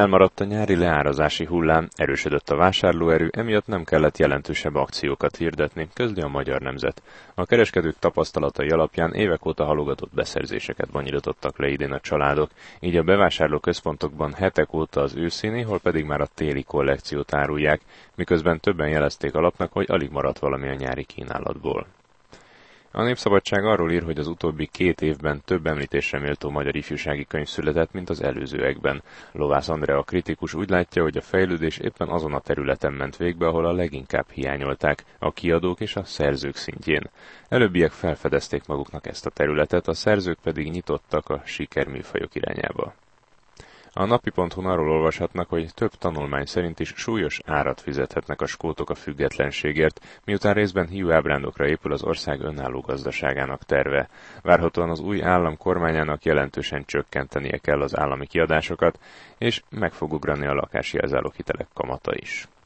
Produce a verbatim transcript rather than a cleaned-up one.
Elmaradt a nyári leárazási hullám, erősödött a vásárlóerő, emiatt nem kellett jelentősebb akciókat hirdetni, közli a Magyar Nemzet. A kereskedők tapasztalatai alapján évek óta halogatott beszerzéseket bonyolítottak le idén a családok, így a bevásárló központokban hetek óta az őszi, néhol pedig már a téli kollekciót árulják, miközben többen jelezték alapnak, hogy alig maradt valami a nyári kínálatból. A Népszabadság arról ír, hogy az utóbbi két évben több említésre méltó magyar ifjúsági könyv született, mint az előzőekben. Lovász Andrea, a kritikus, úgy látja, hogy a fejlődés éppen azon a területen ment végbe, ahol a leginkább hiányolták, a kiadók és a szerzők szintjén. Előbbiek felfedezték maguknak ezt a területet, a szerzők pedig nyitottak a sikerműfajok irányába. A napi pont hu-n arról olvashatnak, hogy több tanulmány szerint is súlyos árat fizethetnek a skótok a függetlenségért, miután részben hiúábrándokra épül az ország önálló gazdaságának terve. Várhatóan az új állam kormányának jelentősen csökkentenie kell az állami kiadásokat, és meg fog ugrani a lakási jelzáloghitelek kamata is.